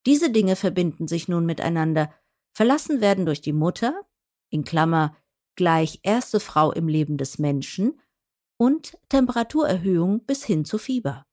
Diese Dinge verbinden sich nun miteinander. Verlassen werden durch die Mutter, in Klammer gleich erste Frau im Leben des Menschen, und Temperaturerhöhung bis hin zu Fieber.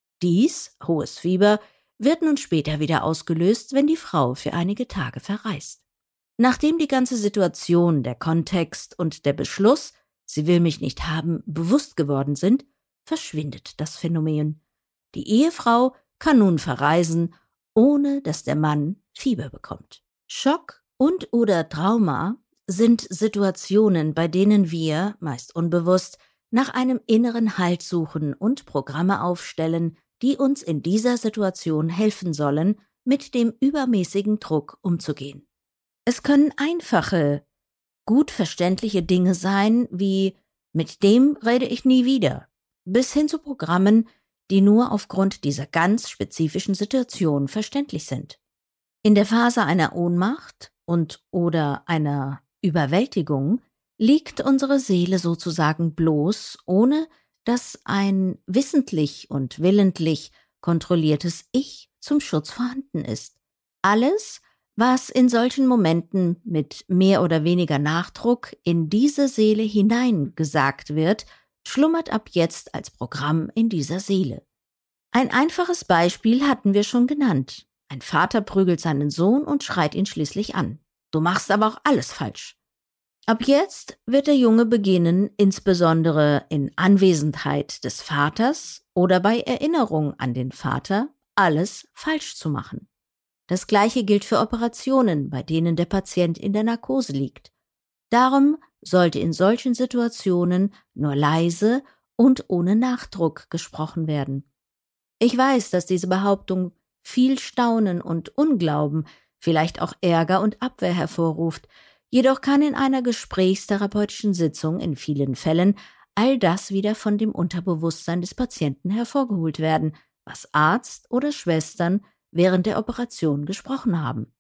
Dies, hohes Fieber, wird nun später wieder ausgelöst, wenn die Frau für einige Tage verreist. Nachdem die ganze Situation, der Kontext und der Beschluss, sie will mich nicht haben, bewusst geworden sind, verschwindet das Phänomen. Die Ehefrau kann nun verreisen, ohne dass der Mann Fieber bekommt. Schock und/oder Trauma sind Situationen, bei denen wir, meist unbewusst, nach einem inneren Halt suchen und Programme aufstellen, die uns in dieser Situation helfen sollen, mit dem übermäßigen Druck umzugehen. Es können einfache, gut verständliche Dinge sein, wie „mit dem rede ich nie wieder“, bis hin zu Programmen, die nur aufgrund dieser ganz spezifischen Situation verständlich sind. In der Phase einer Ohnmacht und/oder einer Überwältigung liegt unsere Seele sozusagen bloß, ohne dass ein wissentlich und willentlich kontrolliertes Ich zum Schutz vorhanden ist. Alles, was in solchen Momenten mit mehr oder weniger Nachdruck in diese Seele hineingesagt wird, schlummert ab jetzt als Programm in dieser Seele. Ein einfaches Beispiel hatten wir schon genannt. Ein Vater prügelt seinen Sohn und schreit ihn schließlich an. „Du machst aber auch alles falsch.“ Ab jetzt wird der Junge beginnen, insbesondere in Anwesenheit des Vaters oder bei Erinnerung an den Vater, alles falsch zu machen. Das Gleiche gilt für Operationen, bei denen der Patient in der Narkose liegt. Darum sollte in solchen Situationen nur leise und ohne Nachdruck gesprochen werden. Ich weiß, dass diese Behauptung viel Staunen und Unglauben, vielleicht auch Ärger und Abwehr hervorruft. Jedoch kann in einer gesprächstherapeutischen Sitzung in vielen Fällen all das wieder von dem Unterbewusstsein des Patienten hervorgeholt werden, was Arzt oder Schwestern während der Operation gesprochen haben.